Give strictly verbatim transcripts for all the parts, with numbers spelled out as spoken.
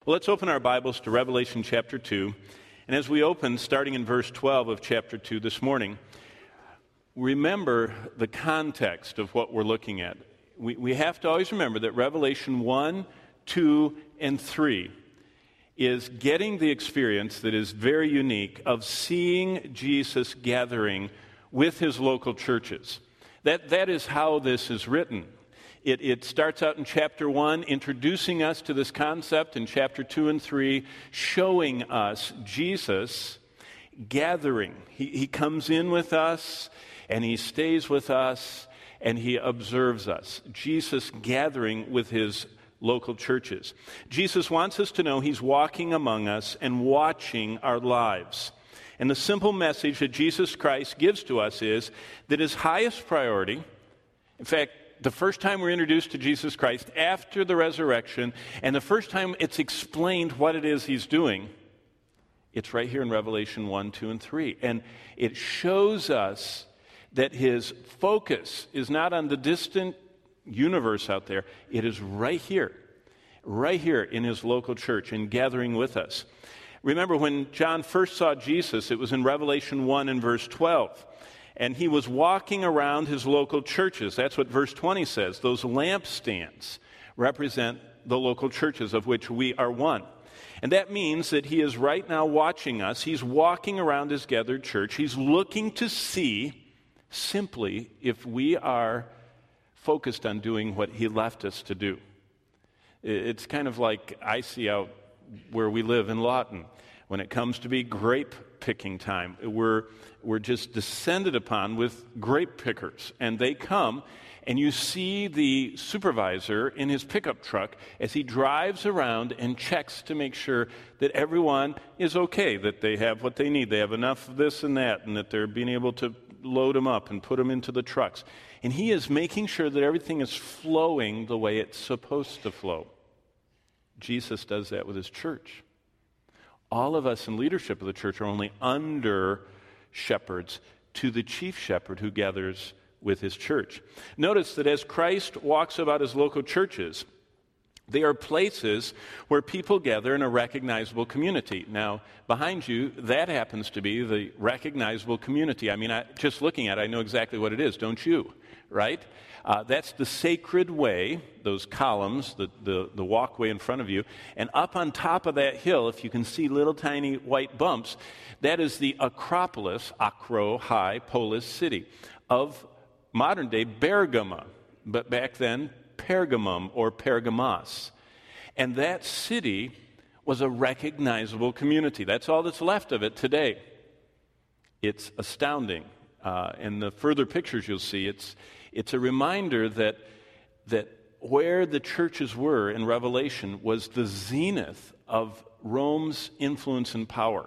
Well, let's open our Bibles to Revelation chapter two. And as we open, starting in verse twelve of chapter two this morning, remember the context of what we're looking at. We, we have to always remember that Revelation one, two, and three is getting the experience that is very unique of seeing Jesus gathering with his local churches. That, that is how this is written. It, it starts out in chapter one, introducing us to this concept, in chapter two and three, showing us Jesus gathering. He, he comes in with us, and he stays with us, and he observes us. Jesus gathering with his local churches. Jesus wants us to know he's walking among us and watching our lives. And the simple message that Jesus Christ gives to us is that his highest priority, in fact, the first time we're introduced to Jesus Christ after the resurrection, and the first time it's explained what it is he's doing, it's right here in Revelation one, two, and three. And it shows us that his focus is not on the distant universe out there. It is right here, right here in his local church and gathering with us. Remember, when John first saw Jesus, it was in Revelation one and verse twelve. And he was walking around his local churches. That's what verse twenty says. Those lampstands represent the local churches of which we are one. And that means that he is right now watching us. He's walking around his gathered church. He's looking to see simply if we are focused on doing what he left us to do. It's kind of like I see out where we live in Lawton. When it comes to be grape picking time, we're, we're just descended upon with grape pickers. And they come, and you see the supervisor in his pickup truck as he drives around and checks to make sure that everyone is okay, that they have what they need. They have enough of this and that, and that they're being able to load them up and put them into the trucks. And he is making sure that everything is flowing the way it's supposed to flow. Jesus does that with his church. All of us in leadership of the church are only under shepherds to the chief shepherd who gathers with his church. Notice that as Christ walks about his local churches, they are places where people gather in a recognizable community. Now, behind you, that happens to be the recognizable community. I mean, I, just looking at it, I know exactly what it is, don't you? Right? Uh, that's the sacred way, those columns, the, the, the walkway in front of you. And up on top of that hill, if you can see little tiny white bumps, that is the Acropolis, Acro, high, polis city of modern-day Bergama, but back then, Pergamum or Pergamos. And that city was a recognizable community. That's all that's left of it today. It's astounding. Uh, in the further pictures you'll see, it's it's a reminder that that where the churches were in Revelation was the zenith of Rome's influence and power.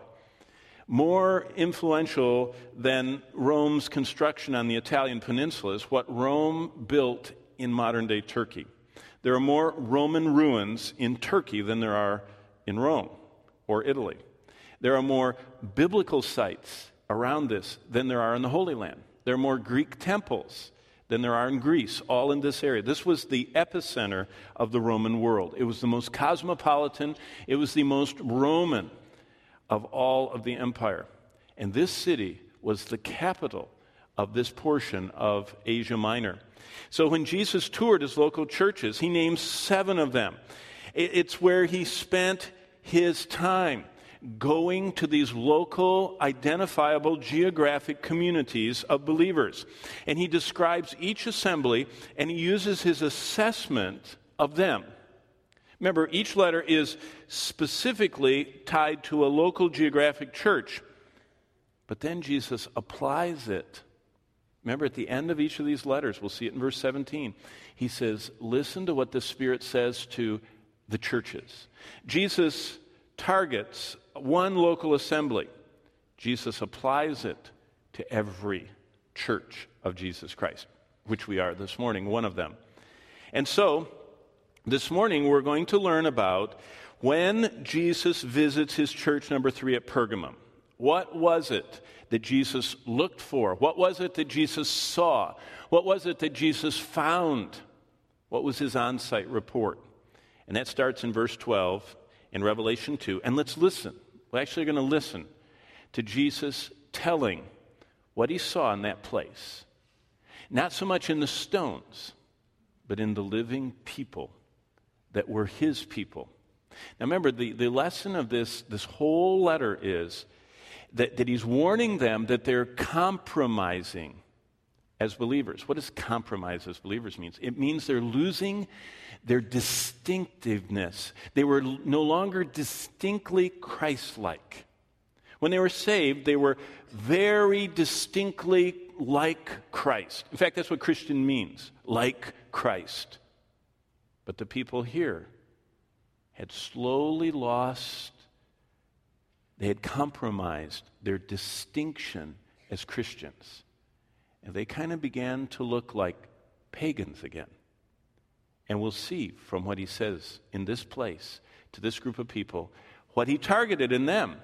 More influential than Rome's construction on the Italian peninsula is what Rome built in modern-day Turkey. There are more Roman ruins in Turkey than there are in Rome or Italy. There are more biblical sites around this than there are in the Holy Land. There are more Greek temples than there are in Greece, all in this area. This was the epicenter of the Roman world. It was the most cosmopolitan. It was the most Roman of all of the empire. And this city was the capital of this portion of Asia Minor. So when Jesus toured his local churches, he named seven of them. It's where he spent his time, going to these local, identifiable, geographic communities of believers. And he describes each assembly, and he uses his assessment of them. Remember, each letter is specifically tied to a local geographic church. But then Jesus applies it. Remember, at the end of each of these letters, we'll see it in verse seventeen, he says, listen to what the Spirit says to the churches. Jesus targets one local assembly. Jesus applies it to every church of Jesus Christ, which we are this morning, one of them. And so, this morning we're going to learn about when Jesus visits his church number three at Pergamum. What was it that Jesus looked for? What was it that Jesus saw? What was it that Jesus found? What was his on-site report? And that starts in verse twelve in Revelation two, and let's listen. We're actually going to listen to Jesus telling what he saw in that place. Not so much in the stones, but in the living people that were his people. Now remember, the, the lesson of this, this whole letter is that, that he's warning them that they're compromising as believers. What does compromise as believers mean? It means they're losing their distinctiveness. They were no longer distinctly Christ-like. When they were saved, they were very distinctly like Christ. In fact, that's what Christian means, like Christ. But the people here had slowly lost, they had compromised their distinction as Christians. And they kind of began to look like pagans again. And we'll see from what he says in this place to this group of people, what he targeted in them.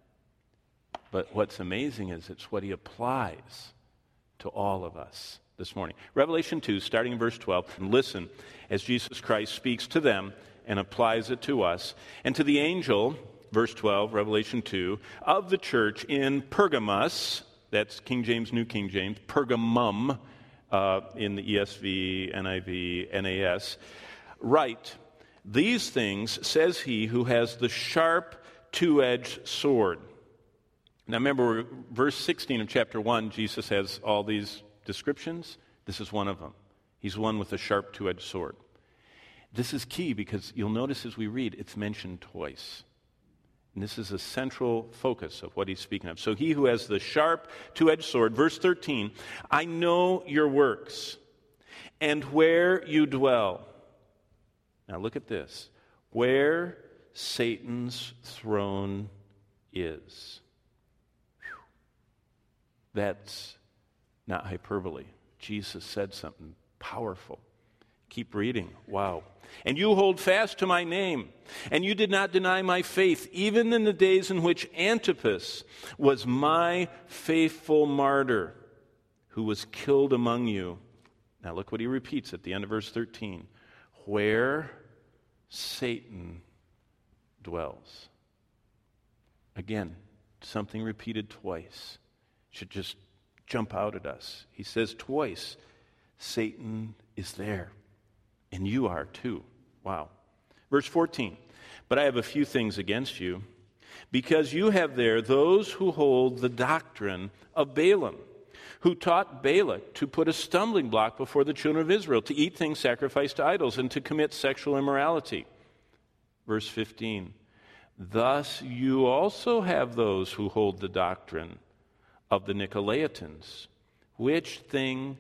But what's amazing is it's what he applies to all of us this morning. Revelation two, starting in verse twelve, and listen as Jesus Christ speaks to them and applies it to us. And to the angel, verse twelve, Revelation two, of the church in Pergamos, that's King James, New King James, Pergamum, uh, in the E S V, N I V, N A S, write, these things says he who has the sharp two-edged sword. Now remember, verse sixteen of chapter one, Jesus has all these descriptions. This is one of them. He's one with a sharp two-edged sword. This is key because you'll notice as we read, it's mentioned twice. And this is a central focus of what he's speaking of. So he who has the sharp two-edged sword, verse thirteen, I know your works and where you dwell. Now look at this. Where Satan's throne is. That's not hyperbole. Jesus said something powerful. Keep reading. Wow. And you hold fast to my name, and you did not deny my faith, even in the days in which Antipas was my faithful martyr, who was killed among you. Now look what he repeats at the end of verse thirteen. Where Satan dwells. Again, something repeated twice. Should just jump out at us. He says twice, Satan is there, and you are too. Wow. Verse fourteen, but I have a few things against you, because you have there those who hold the doctrine of Balaam, who taught Balak to put a stumbling block before the children of Israel, to eat things sacrificed to idols, and to commit sexual immorality. Verse fifteen, thus you also have those who hold the doctrine of the Nicolaitans, which thing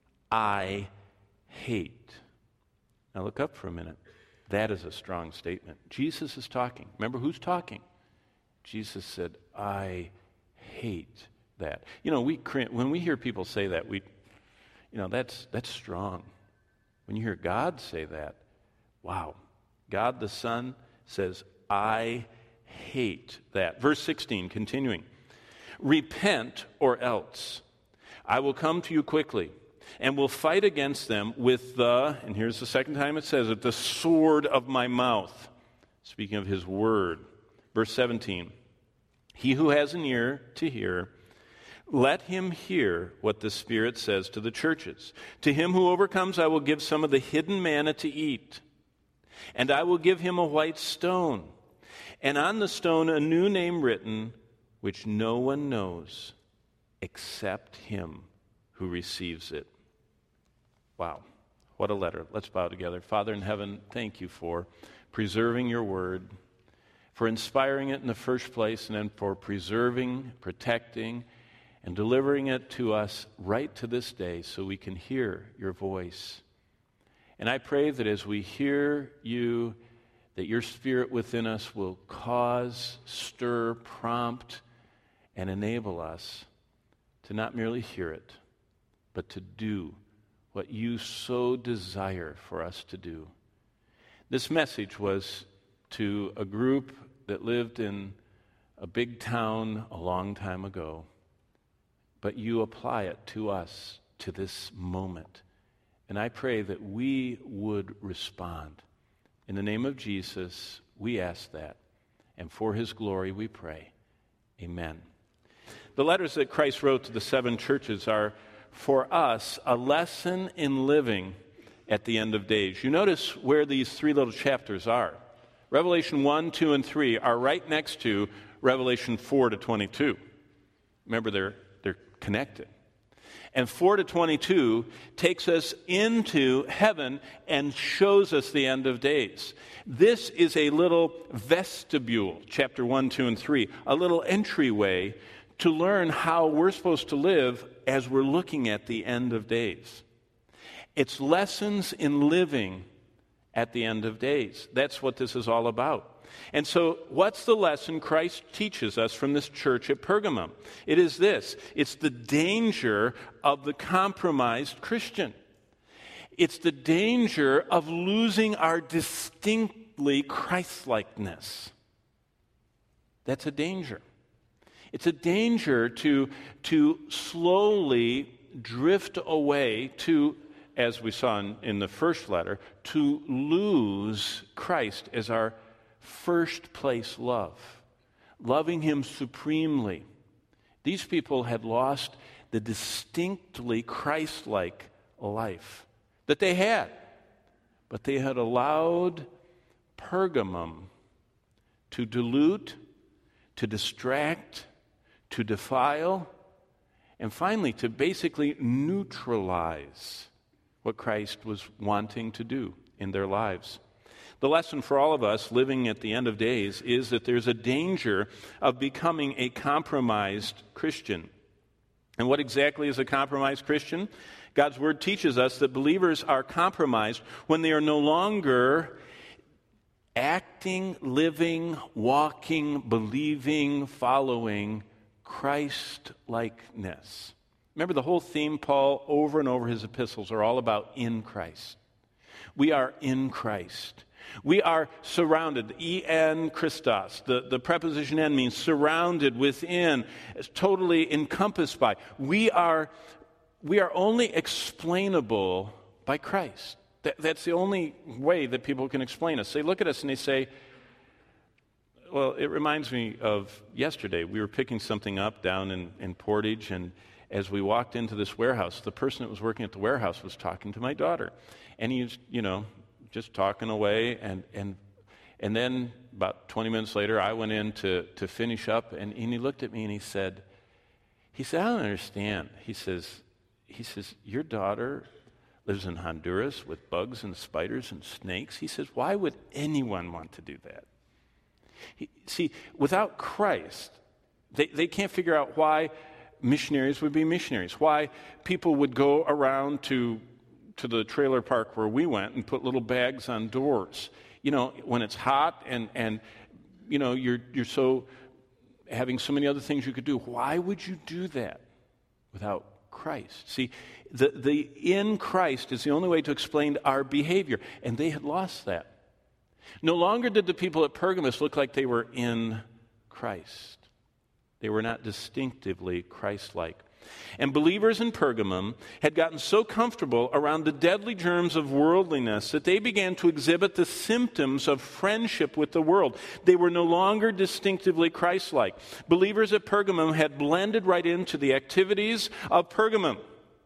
I hate. Now look up for a minute. That is a strong statement. Jesus is talking. Remember who's talking? Jesus said, I hate that. You know, we when we hear people say that, we, you know, that's that's strong. When you hear God say that, wow. God the Son says, I hate that. Verse sixteen, continuing. Repent or else I will come to you quickly and will fight against them with the, and here's the second time it says it, the sword of my mouth. Speaking of his word. Verse seventeen, he who has an ear to hear, let him hear what the Spirit says to the churches. To him who overcomes, I will give some of the hidden manna to eat, and I will give him a white stone, and on the stone a new name written, which no one knows except him who receives it. Wow, what a letter. Let's bow together. Father in heaven, thank you for preserving your word, for inspiring it in the first place, and then for preserving, protecting, and delivering it to us right to this day so we can hear your voice. And I pray that as we hear you, that your Spirit within us will cause, stir, prompt, and enable us to not merely hear it, but to do what you so desire for us to do. This message was to a group that lived in a big town a long time ago, but you apply it to us, to this moment. And I pray that we would respond. In the name of Jesus, we ask that. and for his glory we pray. Amen. The letters that Christ wrote to the seven churches are, for us, a lesson in living at the end of days. You notice where these three little chapters are. Revelation one, two, and three are right next to Revelation four to twenty-two. Remember, they're, they're connected. And four to twenty-two takes us into heaven and shows us the end of days. This is a little vestibule, chapter one, two, and three, a little entryway to learn how we're supposed to live as we're looking at the end of days. It's lessons in living at the end of days. That's what this is all about. And so, what's the lesson Christ teaches us from this church at Pergamum? It is this. It's the danger of the compromised Christian. It's the danger of losing our distinctly Christ-likeness. That's a danger. It's a danger to, to slowly drift away to, as we saw in, in the first letter, to lose Christ as our first place love, loving him supremely. These people had lost the distinctly Christ-like life that they had, but they had allowed Pergamum to dilute, to distract, to defile, and finally to basically neutralize what Christ was wanting to do in their lives. The lesson for all of us living at the end of days is that there's a danger of becoming a compromised Christian. And what exactly is a compromised Christian? God's Word teaches us that believers are compromised when they are no longer acting, living, walking, believing, following Christ-likeness. Remember, the whole theme, Paul, over and over his epistles, are all about in Christ. We are in Christ. We are surrounded, en Christos. The, the preposition en means surrounded within, totally encompassed by. We are, we are only explainable by Christ. That, that's the only way that people can explain us. They look at us and they say, well, it reminds me of yesterday. We were picking something up down in, in Portage, and as we walked into this warehouse, the person that was working at the warehouse was talking to my daughter. And he's, you know, just talking away, and and and then about twenty minutes later, I went in to, to finish up, and, and he looked at me and he said, he said, I don't understand. He says, he says, your daughter lives in Honduras with bugs and spiders and snakes. He says, why would anyone want to do that? He, see, without Christ, they, they can't figure out why missionaries would be missionaries, why people would go around to to the trailer park where we went and put little bags on doors. You know, when it's hot and, and you know, you're you're so having so many other things you could do. Why would you do that without Christ? See, the, the in Christ is the only way to explain our behavior, and they had lost that. No longer did the people at Pergamos look like they were in Christ. They were not distinctively Christ-like. And believers in Pergamum had gotten so comfortable around the deadly germs of worldliness that they began to exhibit the symptoms of friendship with the world. They were no longer distinctively Christ-like. Believers at Pergamum had blended right into the activities of Pergamum.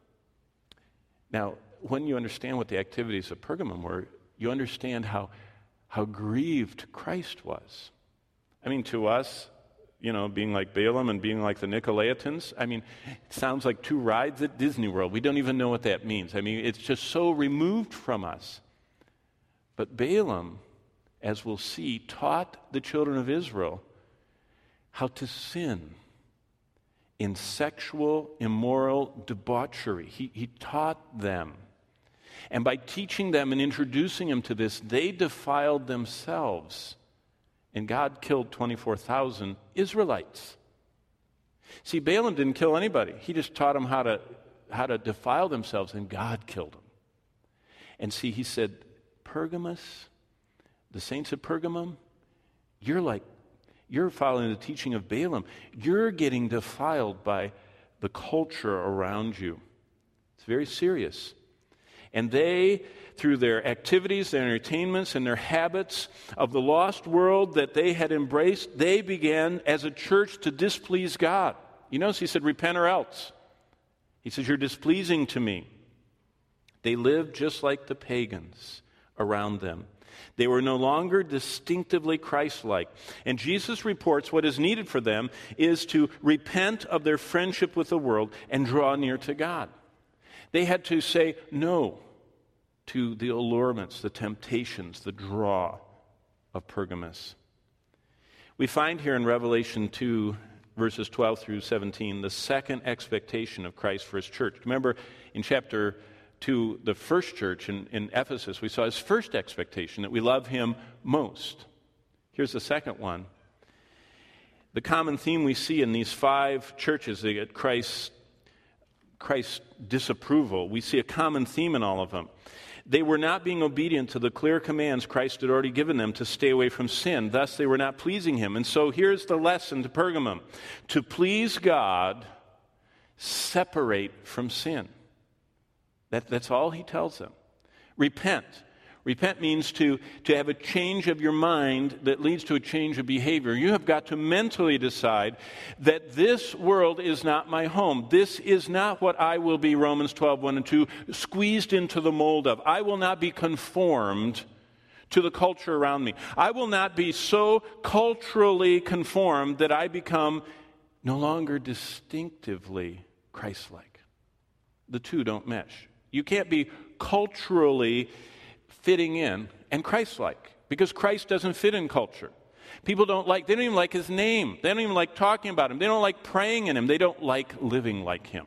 Now, when you understand what the activities of Pergamum were, you understand how, how grieved Christ was. I mean, to us, you know, being like Balaam and being like the Nicolaitans. I mean, it sounds like two rides at Disney World. We don't even know what that means. I mean, it's just so removed from us. But Balaam, as we'll see, taught the children of Israel how to sin in sexual, immoral debauchery. He, he taught them. And by teaching them and introducing them to this, they defiled themselves. And God killed twenty-four thousand Israelites. See, Balaam didn't kill anybody. He just taught them how to, how to defile themselves, and God killed them. And see, he said, Pergamos, the saints of Pergamum, you're like, you're following the teaching of Balaam. You're getting defiled by the culture around you. It's very serious. And they, through their activities, their entertainments, and their habits of the lost world that they had embraced, they began as a church to displease God. You notice he said, repent or else. He says, you're displeasing to me. They lived just like the pagans around them. They were no longer distinctively Christ-like. And Jesus reports what is needed for them is to repent of their friendship with the world and draw near to God. They had to say no to the allurements, the temptations, the draw of Pergamos. We find here in Revelation two, verses twelve through seventeen, the second expectation of Christ for his church. Remember, in chapter two, the first church in, in Ephesus, we saw his first expectation, that we love him most. Here's the second one. The common theme we see in these five churches that get Christ's, Christ's disapproval, we see a common theme in all of them. They were not being obedient to the clear commands Christ had already given them to stay away from sin. Thus, they were not pleasing him. And so here's the lesson to Pergamum. To please God, separate from sin. That, that's all he tells them. Repent. Repent means to, to have a change of your mind that leads to a change of behavior. You have got to mentally decide that this world is not my home. This is not what I will be, Romans twelve, one and two, squeezed into the mold of. I will not be conformed to the culture around me. I will not be so culturally conformed that I become no longer distinctively Christ-like. The two don't mesh. You can't be culturally fitting in and Christ-like, because Christ doesn't fit in culture. People don't like, they don't even like his name. They don't even like talking about him. They don't like praying in him. They don't like living like him.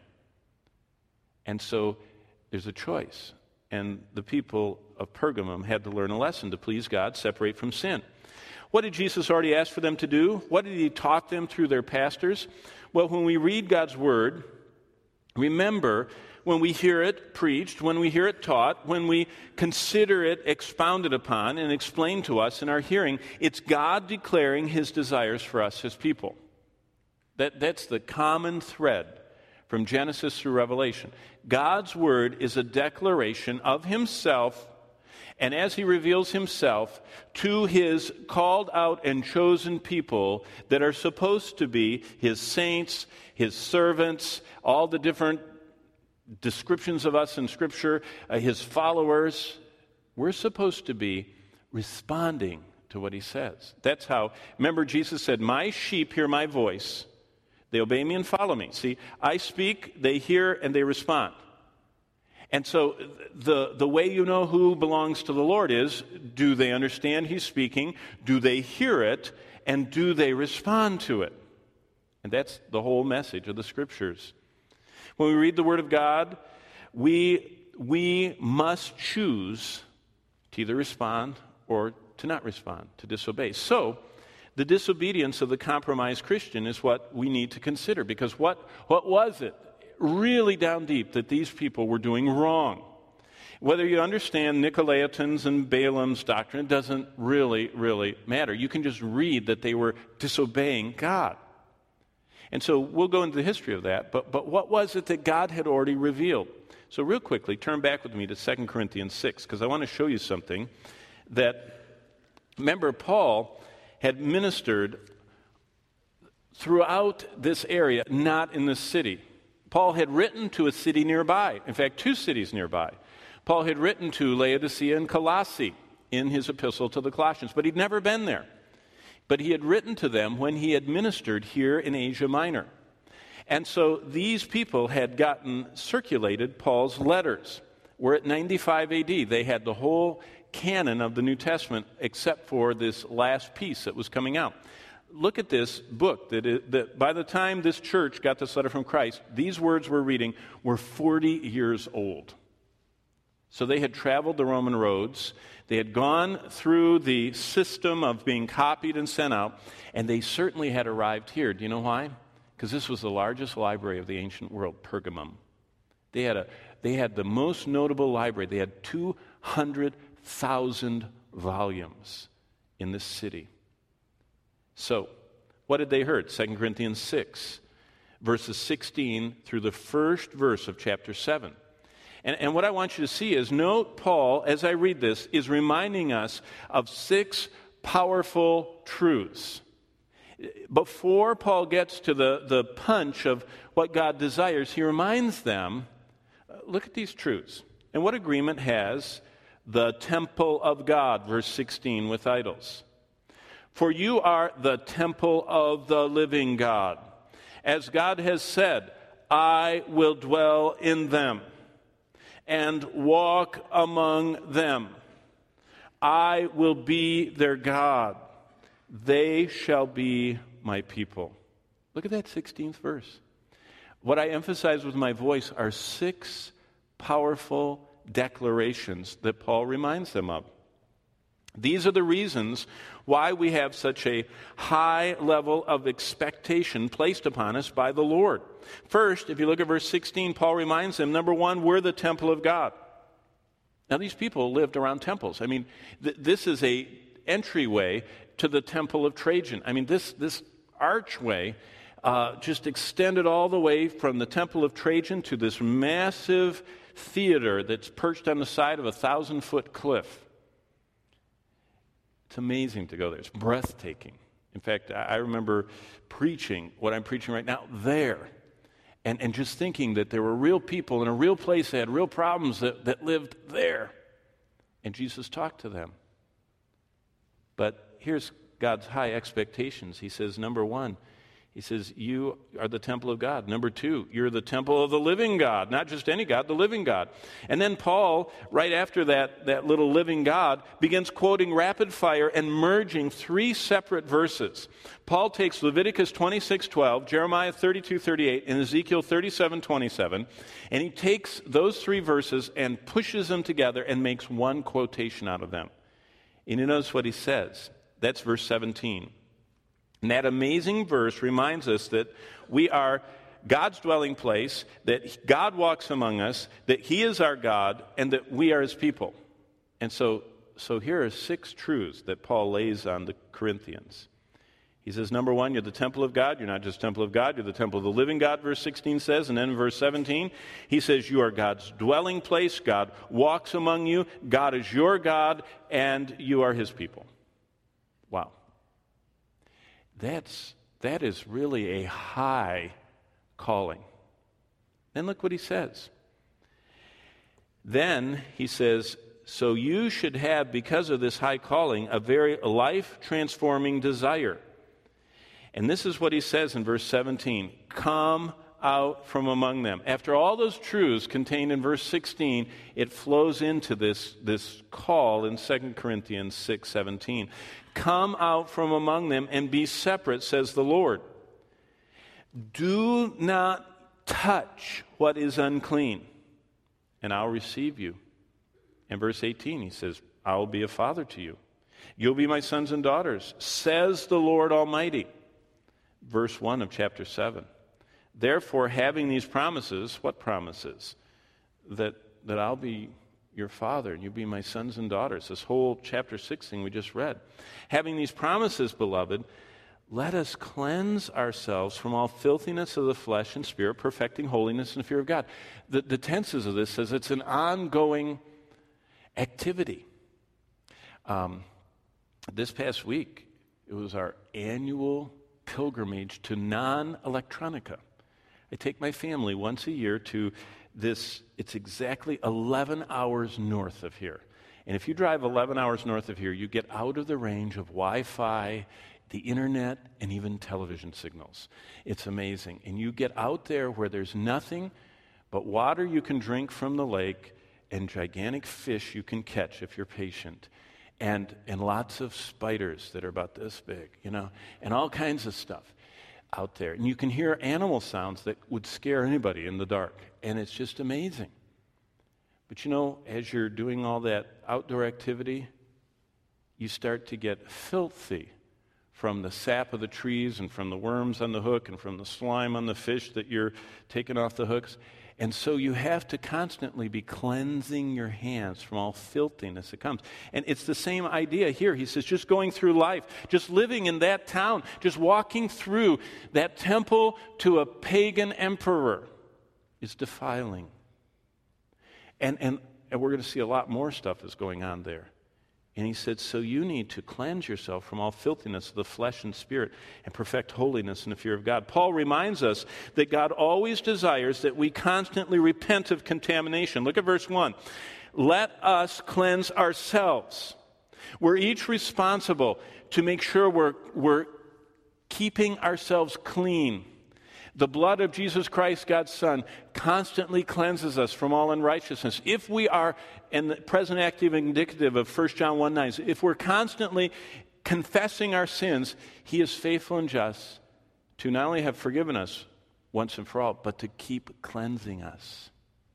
And so there's a choice. And the people of Pergamum had to learn a lesson to please God, separate from sin. What did Jesus already ask for them to do? What did he taught them through their pastors? Well, when we read God's word, remember, when we hear it preached, when we hear it taught, when we consider it expounded upon and explained to us in our hearing, it's God declaring his desires for us, his people. That, that's the common thread from Genesis through Revelation. God's word is a declaration of himself, and as he reveals himself to his called out and chosen people that are supposed to be his saints, his servants, all the different descriptions of us in Scripture, uh, his followers, we're supposed to be responding to what he says. That's how, remember Jesus said, my sheep hear my voice. They obey me and follow me. See, I speak, they hear, and they respond. And so the, the way you know who belongs to the Lord is, do they understand he's speaking? Do they hear it? And do they respond to it? And that's the whole message of the Scriptures. When we read the Word of God, we, we must choose to either respond or to not respond, to disobey. So, the disobedience of the compromised Christian is what we need to consider, because what, what was it really down deep that these people were doing wrong? Whether you understand Nicolaitans and Balaam's doctrine, it doesn't really, really matter. You can just read that they were disobeying God. And so we'll go into the history of that, but, but what was it that God had already revealed? So real quickly, turn back with me to Second Corinthians six, because I want to show you something that, remember, Paul had ministered throughout this area, not in this city. Paul had written to a city nearby, in fact, two cities nearby. Paul had written to Laodicea and Colossae in his epistle to the Colossians, but he'd never been there. But he had written to them when he had ministered here in Asia Minor. And so these people had gotten circulated Paul's letters. We're at ninety-five A D. They had the whole canon of the New Testament except for this last piece that was coming out. Look at this book. That, it, that by the time this church got this letter from Christ, these words we're reading were forty years old. So they had traveled the Roman roads. They had gone through the system of being copied and sent out, and they certainly had arrived here. Do you know why? Because this was the largest library of the ancient world, Pergamum. They had, a, they had the most notable library. They had two hundred thousand volumes in this city. So, what had they heard? Second Corinthians six, verses sixteen through the first verse of chapter seven. And, and what I want you to see is, note Paul, as I read this, is reminding us of six powerful truths. Before Paul gets to the, the punch of what God desires, he reminds them, look at these truths. And what agreement has the temple of God, verse sixteen, with idols? For you are the temple of the living God. As God has said, I will dwell in them and walk among them. I will be their God. They shall be my people. Look at that sixteenth verse. What I emphasize with my voice are six powerful declarations that Paul reminds them of. These are the reasons why we have such a high level of expectation placed upon us by the Lord. First, if you look at verse sixteen, Paul reminds them, number one, we're the temple of God. Now, these people lived around temples. I mean, th- this is a entryway to the temple of Trajan. I mean, this, this archway uh, just extended all the way from the temple of Trajan to this massive theater that's perched on the side of a thousand-foot cliff. It's amazing to go there. It's breathtaking. In fact, I remember preaching what I'm preaching right now there, and, and just thinking that there were real people in a real place that had real problems that, that lived there. And Jesus talked to them. But here's God's high expectations. He says, number one, he says, you are the temple of God. Number two, you're the temple of the living God. Not just any God, the living God. And then Paul, right after that, that little living God, begins quoting rapid fire and merging three separate verses. Paul takes Leviticus twenty-six twelve, Jeremiah thirty-two thirty-eight, and Ezekiel thirty-seven twenty-seven, and he takes those three verses and pushes them together and makes one quotation out of them. And you notice what he says. That's verse seventeen. And that amazing verse reminds us that we are God's dwelling place, that God walks among us, that He is our God, and that we are His people. And so, so here are six truths that Paul lays on the Corinthians. He says, number one, you're the temple of God. You're not just temple of God, you're the temple of the living God, verse sixteen says. And then in verse seventeen, he says, you are God's dwelling place. God walks among you. God is your God, and you are His people. Wow. That's, that is really a high calling. Then look what he says. Then he says, so you should have, because of this high calling, a very life-transforming desire. And this is what he says in verse seventeen. Come out from among them. After all those truths contained in verse sixteen, it flows into this, this call in Second Corinthians six seventeen. Come out from among them and be separate, says the Lord. Do not touch what is unclean, and I'll receive you. In verse eighteen, he says, I will be a father to you. You'll be my sons and daughters, says the Lord Almighty. Verse one of chapter seven. Therefore, having these promises, what promises? That, that I'll be your father, and you'll be my sons and daughters. This whole chapter six thing we just read. Having these promises, beloved, let us cleanse ourselves from all filthiness of the flesh and spirit, perfecting holiness and fear of God. The, the tenses of this says it's an ongoing activity. Um, this past week, it was our annual pilgrimage to non-electronica. I take my family once a year to this, it's exactly eleven hours north of here. And if you drive eleven hours north of here, you get out of the range of Wi-Fi, the internet, and even television signals. It's amazing. And you get out there where there's nothing but water you can drink from the lake and gigantic fish you can catch if you're patient. And, and lots of spiders that are about this big, you know, and all kinds of stuff out there. And you can hear animal sounds that would scare anybody in the dark. And it's just amazing. But you know, as you're doing all that outdoor activity, you start to get filthy from the sap of the trees and from the worms on the hook and from the slime on the fish that you're taking off the hooks. And so you have to constantly be cleansing your hands from all filthiness that comes. And it's the same idea here. He says just going through life, just living in that town, just walking through that temple to a pagan emperor is defiling. And, and, and we're going to see a lot more stuff is going on there. And he said, so you need to cleanse yourself from all filthiness of the flesh and spirit and perfect holiness in the fear of God. Paul reminds us that God always desires that we constantly repent of contamination. Look at verse one. Let us cleanse ourselves. We're each responsible to make sure we're, we're keeping ourselves clean. The blood of Jesus Christ, God's Son, constantly cleanses us from all unrighteousness. If we are, and the present active indicative of First John one nine, if we're constantly confessing our sins, he is faithful and just to not only have forgiven us once and for all, but to keep cleansing us.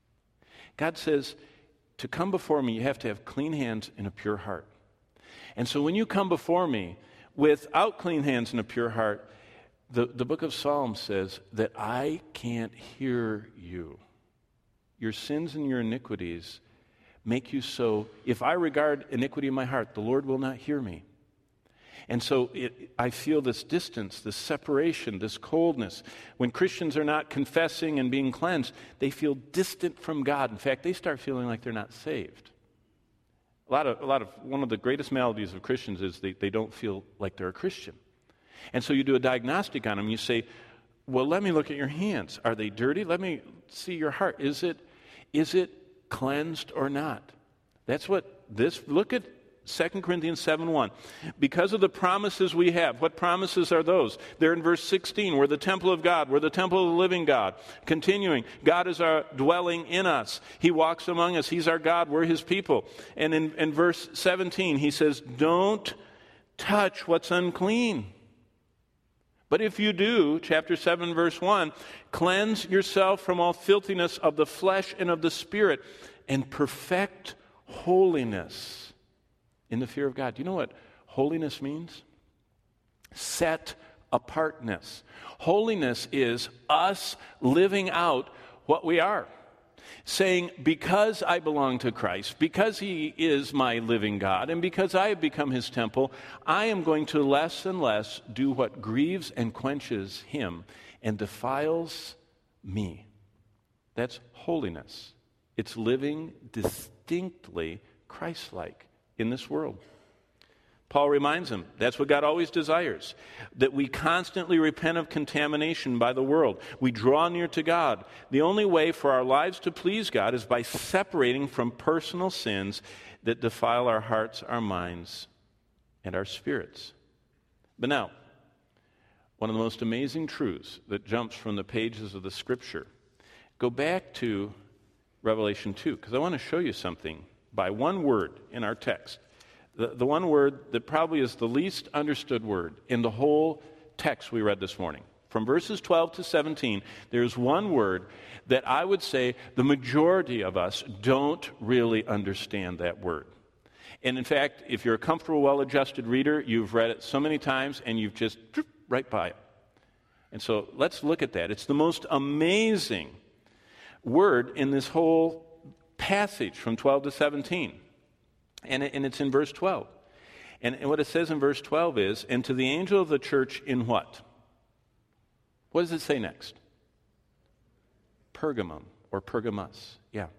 God says, to come before me, you have to have clean hands and a pure heart. And so when you come before me without clean hands and a pure heart, The, the book of Psalms says that I can't hear you. Your sins and your iniquities make you so, if I regard iniquity in my heart, the Lord will not hear me. And so it, I feel this distance, this separation, this coldness. When Christians are not confessing and being cleansed, they feel distant from God. In fact, they start feeling like they're not saved. A lot of, a lot of one of the greatest maladies of Christians is they, they don't feel like they're a Christian. And so you do a diagnostic on them. You say, well, let me look at your hands. Are they dirty? Let me see your heart. Is it, is it cleansed or not? That's what this, look at Second Corinthians seven one. Because of the promises we have, what promises are those? They're in verse sixteen. We're the temple of God. We're the temple of the living God. Continuing, God is our dwelling in us. He walks among us. He's our God. We're his people. And in, in verse seventeen, he says, don't touch what's unclean. But if you do, chapter seven, verse one, cleanse yourself from all filthiness of the flesh and of the spirit, and perfect holiness in the fear of God. Do you know what holiness means? Set apartness. Holiness is us living out what we are. Saying, because I belong to Christ, because he is my living God, and because I have become his temple, I am going to less and less do what grieves and quenches him and defiles me. That's holiness. It's living distinctly Christ-like in this world. Paul reminds them, that's what God always desires, that we constantly repent of contamination by the world. We draw near to God. The only way for our lives to please God is by separating from personal sins that defile our hearts, our minds, and our spirits. But now, one of the most amazing truths that jumps from the pages of the Scripture, go back to Revelation two, because I want to show you something by one word in our text. The, the one word that probably is the least understood word in the whole text we read this morning. From verses twelve to seventeen, there's one word that I would say the majority of us don't really understand that word. And in fact, if you're a comfortable, well-adjusted reader, you've read it so many times and you've just dripped right by it. And so let's look at that. It's the most amazing word in this whole passage from twelve to seventeen. And, it, and it's in verse twelve. And, and what it says in verse twelve is, and to the angel of the church in what? What does it say next? Pergamum or Pergamos. Yeah.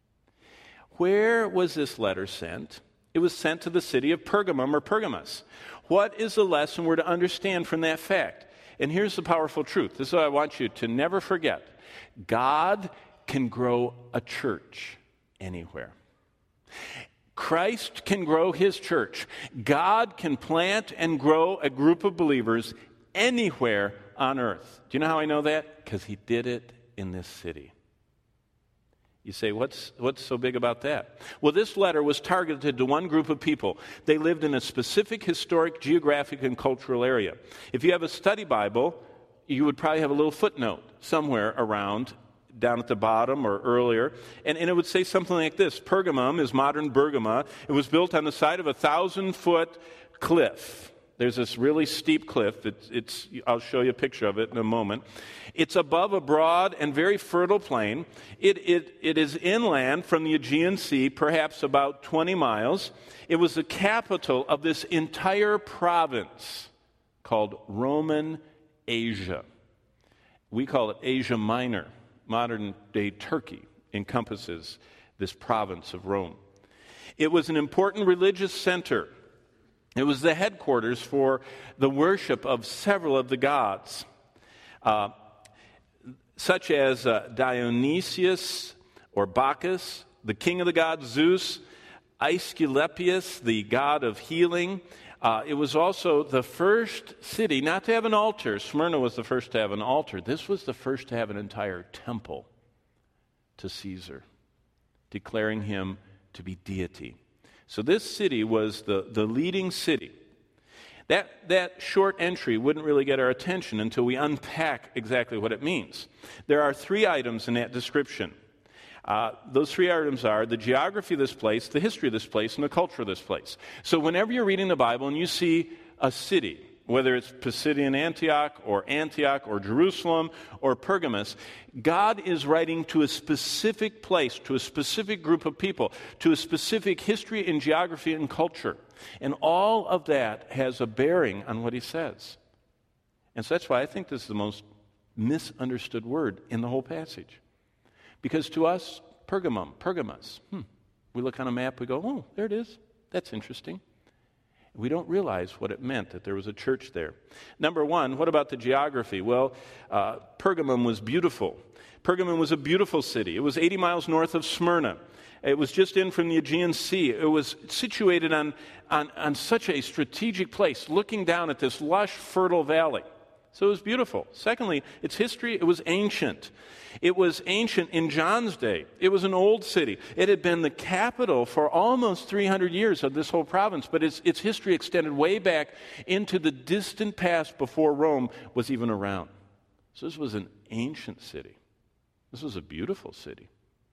Where was this letter sent? It was sent to the city of Pergamum or Pergamos. What is the lesson we're to understand from that fact? And here's the powerful truth. This is what I want you to never forget. God can grow a church anywhere. Christ can grow his church. God can plant and grow a group of believers anywhere on earth. Do you know how I know that? Because he did it in this city. You say, what's, what's so big about that? Well, this letter was targeted to one group of people. They lived in a specific historic, geographic, and cultural area. If you have a study Bible, you would probably have a little footnote somewhere around down at the bottom or earlier, and, and it would say something like this. Pergamum is modern Bergama. It was built on the side of a thousand-foot cliff. There's this really steep cliff. It's, it's, I'll show you a picture of it in a moment. It's above a broad and very fertile plain. It, it, it is inland from the Aegean Sea, perhaps about twenty miles. It was the capital of this entire province called Roman Asia. We call it Asia Minor. Modern-day Turkey encompasses this province of Rome. It was an important religious center. It was the headquarters for the worship of several of the gods, uh, such as uh, Dionysius or Bacchus, the king of the gods Zeus, Aesculapius, the god of healing. Uh, it was also the first city not to have an altar. Smyrna was the first to have an altar. This was the first to have an entire temple to Caesar, declaring him to be deity. So this city was the, the leading city. That, that short entry wouldn't really get our attention until we unpack exactly what it means. There are three items in that description. Uh, those three items are the geography of this place, the history of this place, and the culture of this place. So whenever you're reading the Bible and you see a city, whether it's Pisidian Antioch or Antioch or Jerusalem or Pergamus, God is writing to a specific place, to a specific group of people, to a specific history and geography and culture. And all of that has a bearing on what he says. And so that's why I think this is the most misunderstood word in the whole passage. Because to us, Pergamum, Pergamus, hmm, we look on a map, we go, oh, there it is. That's interesting. We don't realize what it meant that there was a church there. Number one, what about the geography? Well, uh, Pergamum was beautiful. Pergamum was a beautiful city. It was eighty miles north of Smyrna. It was just in from the Aegean Sea. It was situated on, on, on such a strategic place, looking down at this lush, fertile valley. So it was beautiful. Secondly, its history, it was ancient. It was ancient in John's day. It was an old city. It had been the capital for almost three hundred years of this whole province, but its, its history extended way back into the distant past before Rome was even around. So this was an ancient city. This was a beautiful city.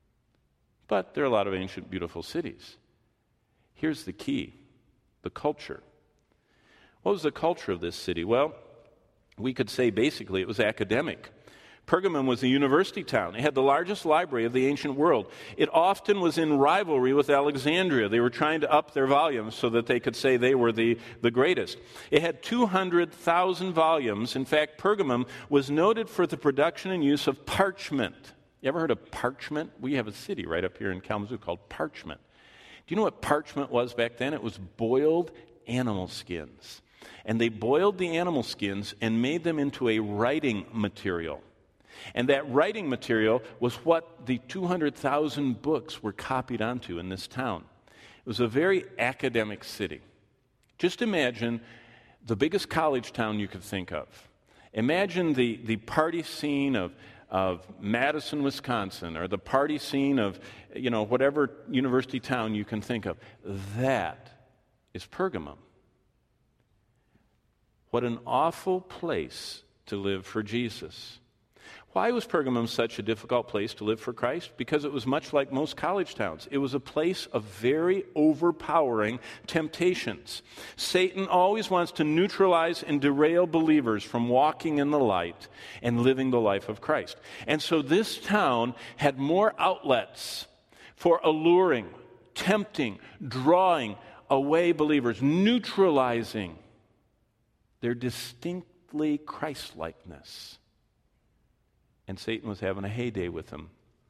But there are a lot of ancient, beautiful cities. Here's the key, the culture. What was the culture of this city? Well, we could say basically it was academic. Pergamum was a university town. It had the largest library of the ancient world. It often was in rivalry with Alexandria. They were trying to up their volumes so that they could say they were the, the greatest. It had two hundred thousand volumes. In fact, Pergamum was noted for the production and use of parchment. You ever heard of parchment? We have a city right up here in Kalamazoo called Parchment. Do you know what parchment was back then? It was boiled animal skins. And they boiled the animal skins and made them into a writing material. And that writing material was what the two hundred thousand books were copied onto in this town. It was a very academic city. Just imagine the biggest college town you could think of. Imagine the, the party scene of, of Madison, Wisconsin, or the party scene of, you know, whatever university town you can think of. That is Pergamum. What an awful place to live for Jesus. Why was Pergamum such a difficult place to live for Christ? Because it was much like most college towns. It was a place of very overpowering temptations. Satan always wants to neutralize and derail believers from walking in the light and living the life of Christ. And so this town had more outlets for alluring, tempting, drawing away believers, neutralizing their distinctly Christ-likeness. And Satan was having a heyday with them.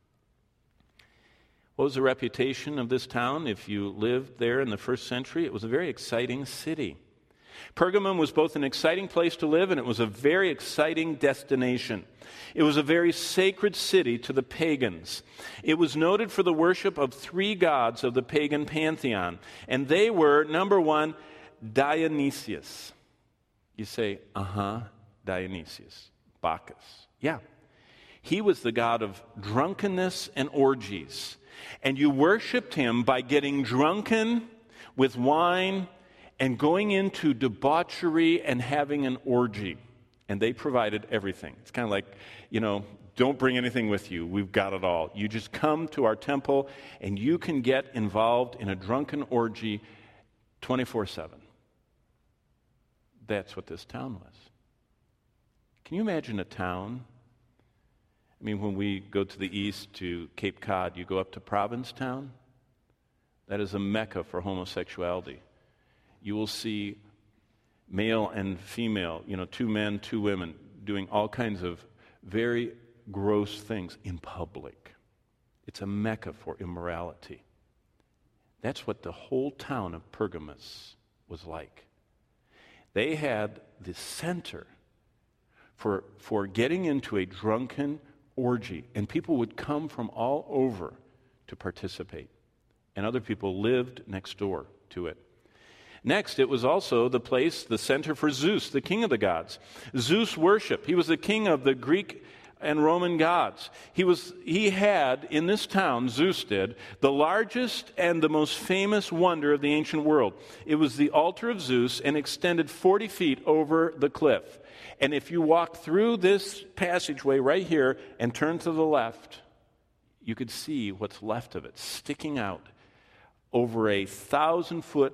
What was the reputation of this town? If you lived there in the first century, it was a very exciting city. Pergamum was both an exciting place to live and it was a very exciting destination. It was a very sacred city to the pagans. It was noted for the worship of three gods of the pagan pantheon. And they were, number one, Dionysius. You say, uh-huh, Dionysius. Bacchus. Yeah. He was the god of drunkenness and orgies. And you worshiped him by getting drunken with wine and going into debauchery and having an orgy. And they provided everything. It's kind of like, you know, don't bring anything with you. We've got it all. You just come to our temple and you can get involved in a drunken orgy twenty-four seven. That's what this town was. Can you imagine a town? I mean, when we go to the east to Cape Cod, you go up to Provincetown. That is a mecca for homosexuality. You will see male and female, you know, two men, two women, doing all kinds of very gross things in public. It, It's a mecca for immorality. That's what the whole town of Pergamos was like. They had the center for, for getting into a drunken orgy, and people would come from all over to participate, and other people lived next door to it. Next, it was also the place, the center for Zeus, the king of the gods. Zeus worship. He was the king of the Greek and Roman gods. He was he had in this town, Zeus did, the largest and the most famous wonder of the ancient world. It was the altar of Zeus and extended forty feet over the cliff. And if you walk through this passageway right here and turn to the left, you could see what's left of it sticking out over a thousand foot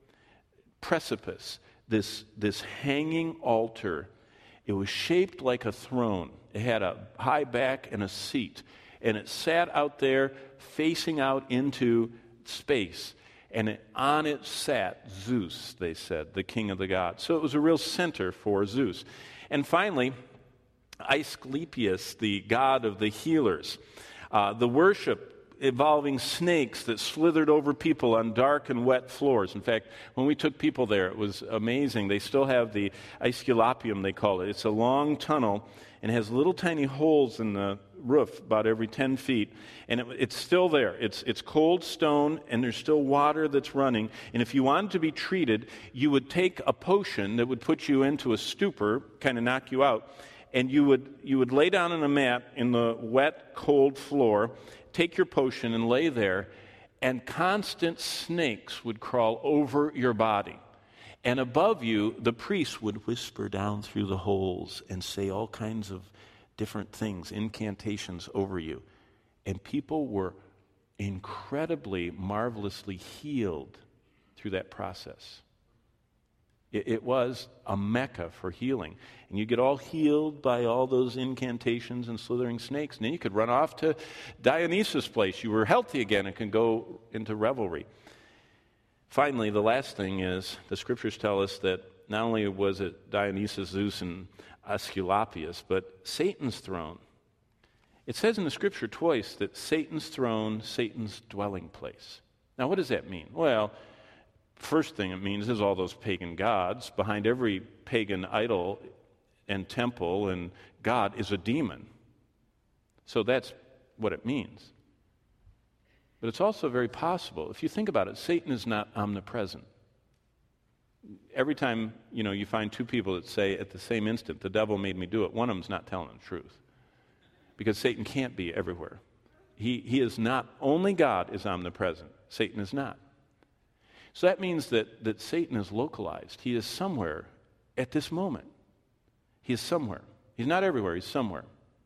precipice, this, this hanging altar. It was shaped like a throne. It had a high back and a seat, and it sat out there facing out into space. And it, on it sat Zeus, they said, the king of the gods. So it was a real center for Zeus. And finally, Asclepius, the god of the healers. Uh, the worship involving snakes that slithered over people on dark and wet floors. In fact, when we took people there, it was amazing. They still have the Aesculapium, they call it. It's a long tunnel and has little tiny holes in the roof about every ten feet. And it, it's still there. It's, it's cold stone, and there's still water that's running. And if you wanted to be treated, you would take a potion that would put you into a stupor, kind of knock you out, and you would you would lay down on a mat in the wet, cold floor, take your potion and lay there, and constant snakes would crawl over your body. And above you, the priest would whisper down through the holes and say all kinds of different things, incantations over you. And people were incredibly, marvelously healed through that process. It, it was a mecca for healing. And you get all healed by all those incantations and slithering snakes. And then you could run off to Dionysus' place. You were healthy again and could go into revelry. Finally, the last thing is, the scriptures tell us that not only was it Dionysus, Zeus, and Asclepius, but Satan's throne. It says in the scripture twice that Satan's throne, Satan's dwelling place. Now, what does that mean? Well, first thing it means is all those pagan gods. Behind every pagan idol and temple and god is a demon. So that's what it means. But it's also very possible. If you think about it, Satan is not omnipresent. Every time, you know, you find two people that say at the same instant, the devil made me do it, one of them's not telling the truth. Because Satan can't be everywhere. He, he is not, only God is omnipresent. Satan is not. So that means that, that Satan is localized. He is somewhere at this moment. He is somewhere. He's not everywhere, he's somewhere.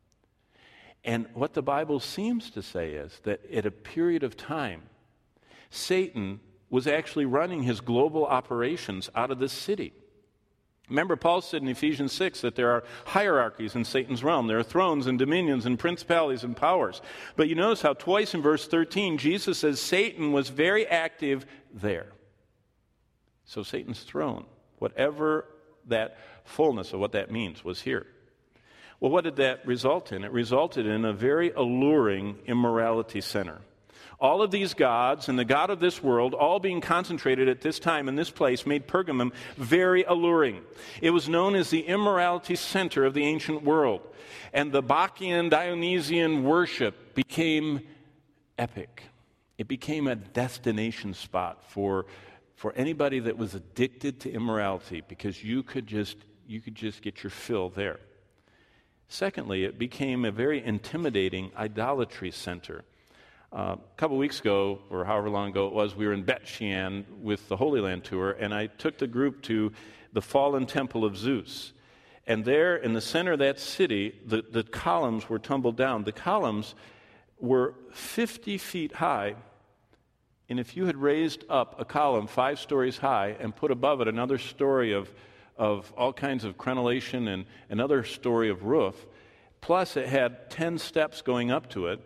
And what the Bible seems to say is that at a period of time, Satan was actually running his global operations out of this city. Remember, Paul said in Ephesians six that there are hierarchies in Satan's realm. There are thrones and dominions and principalities and powers. But you notice how twice in verse thirteen, Jesus says Satan was very active there. So Satan's throne, whatever that fullness of what that means, was here. Well, what did that result in? It resulted in a very alluring immorality center. All of these gods and the god of this world, all being concentrated at this time in this place, made Pergamum very alluring. It was known as the immorality center of the ancient world. And the Bacchaean, Dionysian worship became epic. It became a destination spot for, for anybody that was addicted to immorality, because you could just you could just get your fill there. Secondly, it became a very intimidating idolatry center. Uh, a couple weeks ago, or however long ago it was, we were in Bet Shean with the Holy Land Tour, and I took the group to the fallen temple of Zeus. And there, in the center of that city, the, the columns were tumbled down. The columns were fifty feet high, and if you had raised up a column five stories high and put above it another story of of all kinds of crenellation and another story of roof, plus it had ten steps going up to it,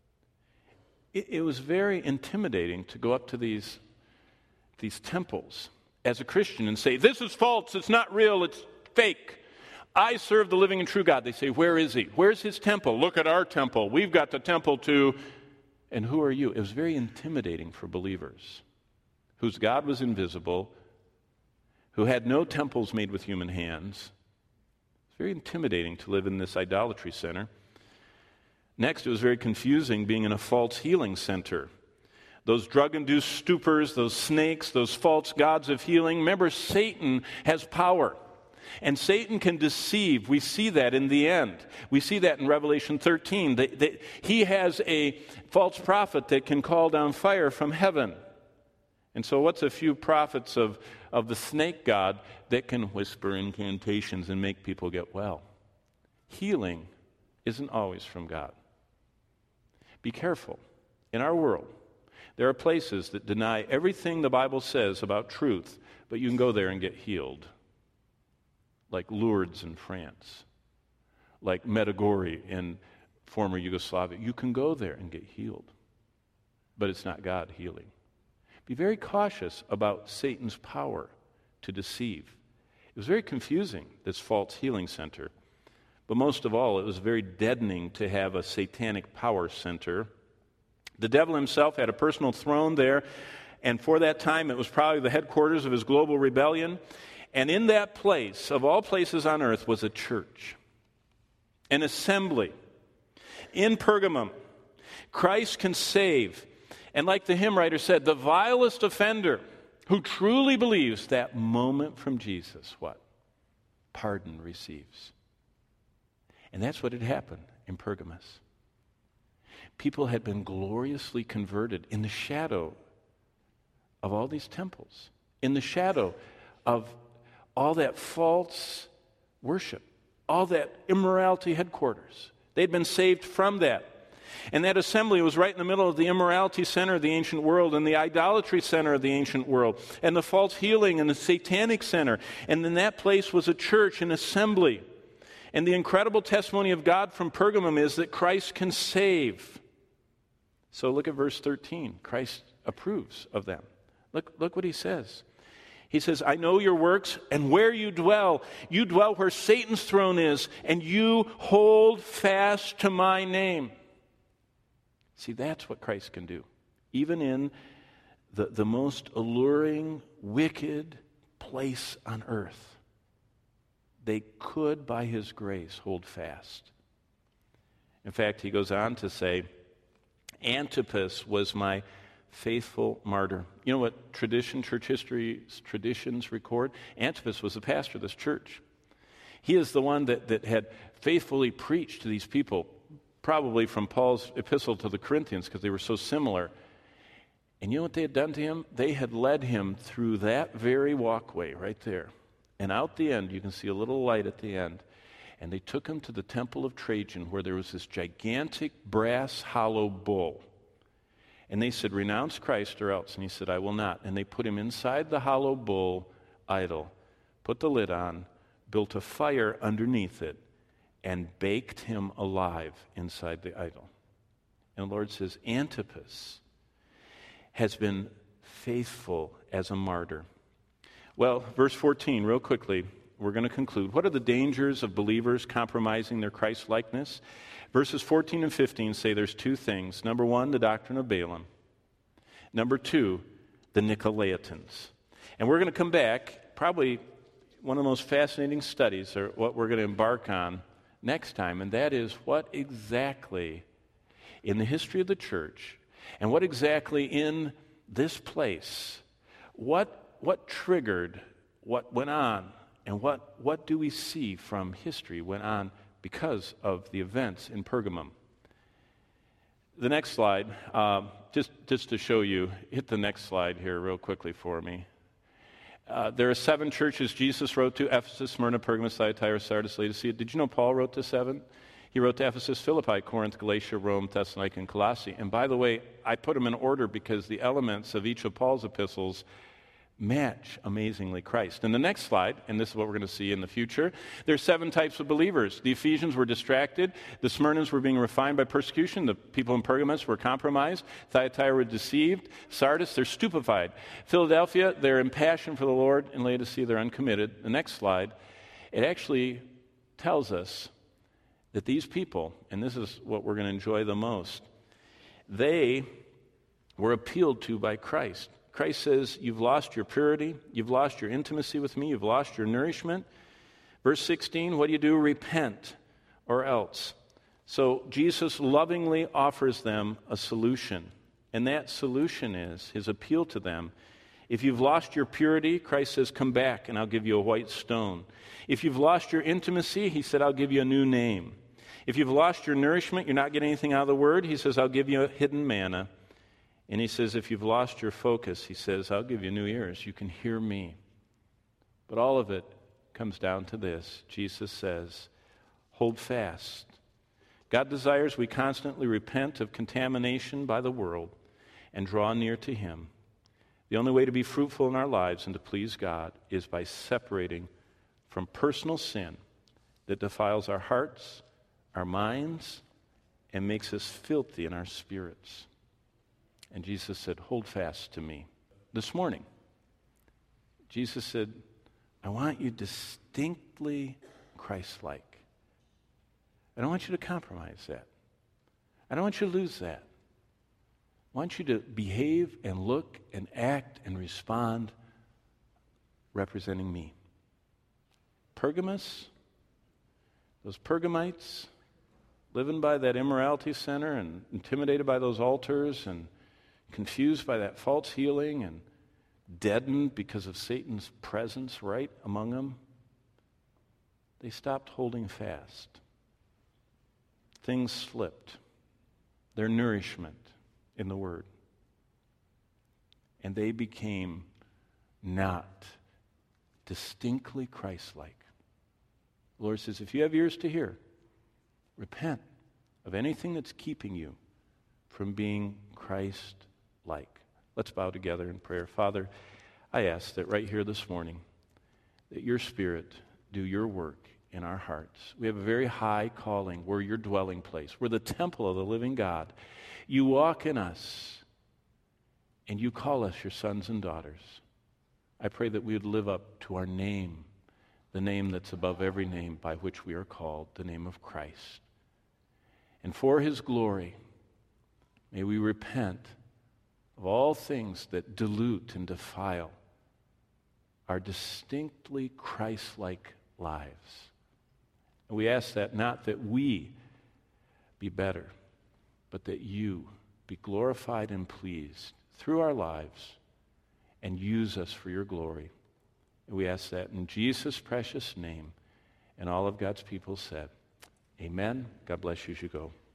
it, it was very intimidating to go up to these, these temples as a Christian and say, this is false, it's not real, it's fake. I serve the living and true God. They say, where is he? Where's his temple? Look at our temple. We've got the temple to... And who are you? It was very intimidating for believers whose God was invisible, who had no temples made with human hands. It's very intimidating to live in this idolatry center. Next, it was very confusing being in a false healing center. Those drug-induced stupors, those snakes, those false gods of healing. Remember, Satan has power. And Satan can deceive. We see that in the end. We see that in Revelation thirteen. That, that he has a false prophet that can call down fire from heaven. And so what's a few prophets of, of the snake god that can whisper incantations and make people get well? Healing isn't always from God. Be careful. In our world, there are places that deny everything the Bible says about truth, but you can go there and get healed. Like Lourdes in France, like Medjugorje in former Yugoslavia. You can go there and get healed, but it's not God healing. Be very cautious about Satan's power to deceive. It was very confusing, this false healing center, but most of all, it was very deadening to have a satanic power center. The devil himself had a personal throne there, and for that time, it was probably the headquarters of his global rebellion. And in that place, of all places on earth, was a church, an assembly. In Pergamum, Christ can save. And like the hymn writer said, the vilest offender who truly believes that moment from Jesus, what? Pardon receives. And that's what had happened in Pergamos. People had been gloriously converted in the shadow of all these temples, in the shadow of all that false worship, all that immorality headquarters. They'd been saved from that. And that assembly was right in the middle of the immorality center of the ancient world and the idolatry center of the ancient world and the false healing and the satanic center. And in that place was a church, an assembly. And the incredible testimony of God from Pergamum is that Christ can save. So look at verse thirteen. Christ approves of them. Look, look what he says. He says, I know your works and where you dwell. You dwell where Satan's throne is, and you hold fast to my name. See, that's what Christ can do. Even in the, the most alluring, wicked place on earth, they could, by his grace, hold fast. In fact, he goes on to say, Antipas was my faithful martyr. You know what tradition, church history, traditions record? Antipas was the pastor of this church. He is the one that, that had faithfully preached to these people, probably from Paul's epistle to the Corinthians, because they were so similar. And you know what they had done to him? They had led him through that very walkway right there. And out the end, you can see a little light at the end. And they took him to the temple of Trajan, where there was this gigantic brass hollow bull. And they said, renounce Christ or else. And he said, I will not. And they put him inside the hollow bull idol, put the lid on, built a fire underneath it, and baked him alive inside the idol. And the Lord says, Antipas has been faithful as a martyr. Well, verse fourteen, real quickly, we're going to conclude. What are the dangers of believers compromising their Christ-likeness? Verses fourteen and fifteen say there's two things. Number one, the doctrine of Balaam. Number two, the Nicolaitans. And we're going to come back, probably one of the most fascinating studies, or what we're going to embark on next time, and that is what exactly in the history of the church, and what exactly in this place, what, what triggered what went on, and what, what do we see from history went on because of the events in Pergamum. The next slide, uh, just, just to show you, hit the next slide here real quickly for me. Uh, there are seven churches Jesus wrote to: Ephesus, Smyrna, Pergamos, Thyatira, Sardis, Laodicea. Did you know Paul wrote to seven? He wrote to Ephesus, Philippi, Corinth, Galatia, Rome, Thessalonica, and Colossae. And by the way, I put them in order because the elements of each of Paul's epistles match amazingly Christ. And the next slide, and this is what we're going to see in the future, there's seven types of believers. The Ephesians were distracted. The Smyrnans were being refined by persecution. The people in Pergamos were compromised. Thyatira were deceived. Sardis, they're stupefied. Philadelphia, they're impassioned for the Lord. And Laodicea, they're uncommitted. The next slide, it actually tells us that these people, and this is what we're going to enjoy the most, they were appealed to by Christ. Christ says, you've lost your purity, you've lost your intimacy with me, you've lost your nourishment. Verse sixteen, what do you do? Repent, or else. So Jesus lovingly offers them a solution, and that solution is his appeal to them. If you've lost your purity, Christ says, come back and I'll give you a white stone. If you've lost your intimacy, he said, I'll give you a new name. If you've lost your nourishment, you're not getting anything out of the word, he says, I'll give you a hidden manna. And he says, if you've lost your focus, he says, I'll give you new ears. You can hear me. But all of it comes down to this. Jesus says, hold fast. God desires we constantly repent of contamination by the world and draw near to him. The only way to be fruitful in our lives and to please God is by separating from personal sin that defiles our hearts, our minds, and makes us filthy in our spirits. And Jesus said, hold fast to me. This morning, Jesus said, I want you distinctly Christ-like. I don't want you to compromise that. I don't want you to lose that. I want you to behave and look and act and respond representing me. Pergamos, those Pergamites, living by that immorality center and intimidated by those altars and confused by that false healing and deadened because of Satan's presence right among them, they stopped holding fast. Things slipped. Their nourishment in the Word. And they became not distinctly Christ-like. The Lord says, if you have ears to hear, repent of anything that's keeping you from being Christ-like. Let's bow together in prayer. Father, I ask that right here this morning, that your Spirit do your work in our hearts. We have a very high calling. We're your dwelling place. We're the temple of the living God. You walk in us, and you call us your sons and daughters. I pray that we would live up to our name, the name that's above every name by which we are called, the name of Christ. And for his glory, may we repent of all things that dilute and defile our distinctly Christ-like lives. And we ask that not that we be better, but that you be glorified and pleased through our lives and use us for your glory. And we ask that in Jesus' precious name. And all of God's people said, amen. God bless you as you go.